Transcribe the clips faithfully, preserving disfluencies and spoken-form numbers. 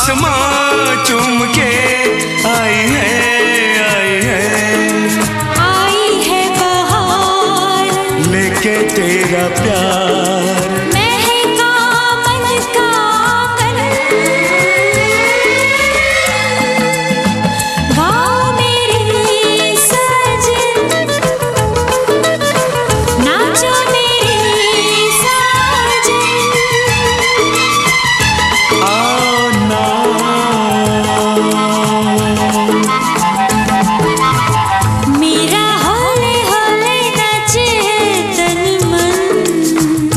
आसमां चूम के आई है, आई है, आई है बहार लेके तेरा प्यार। महका मन का कर गाओ मेरे साजन, नाचो मेरे साजन, आओ ना मेरा हौले हौले नाचे तन मन।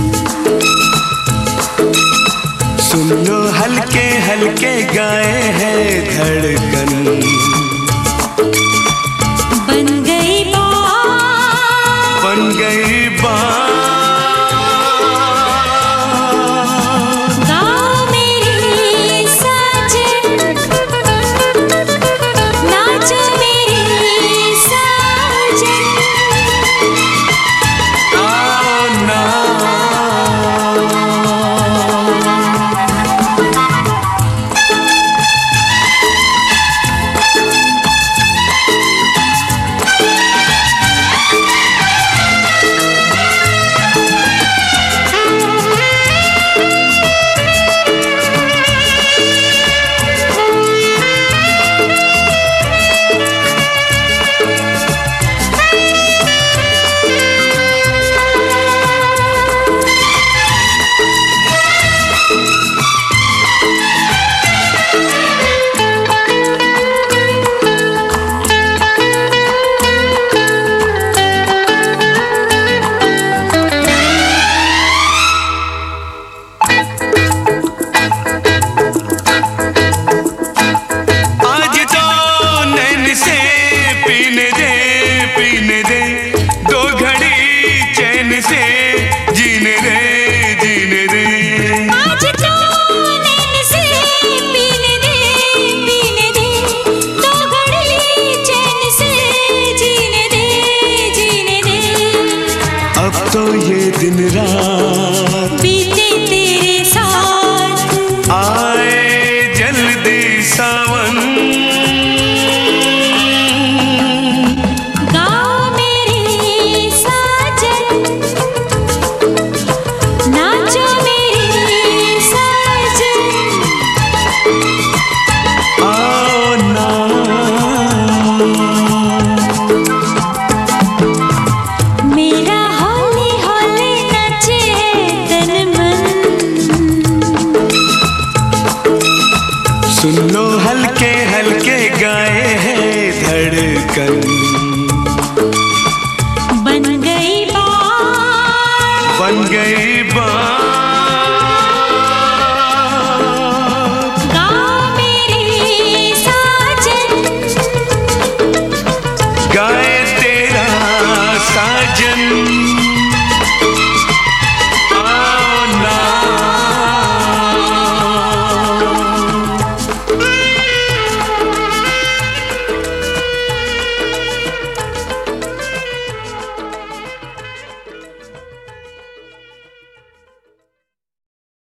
सुन लो हल्के हल्के गाए है धड़कन। बन गई बात, बन गई बात, गाओ मेरे साजन, नाचो मेरे साजन, आओ ना तो ये दिन रात बीते तेरे साथ, आए जल्दी सावन। गाओ मेरे साजन, नाचो मेरे साजन, आओ ना मेरा हौले हौले नाचे तन मन। सुन लो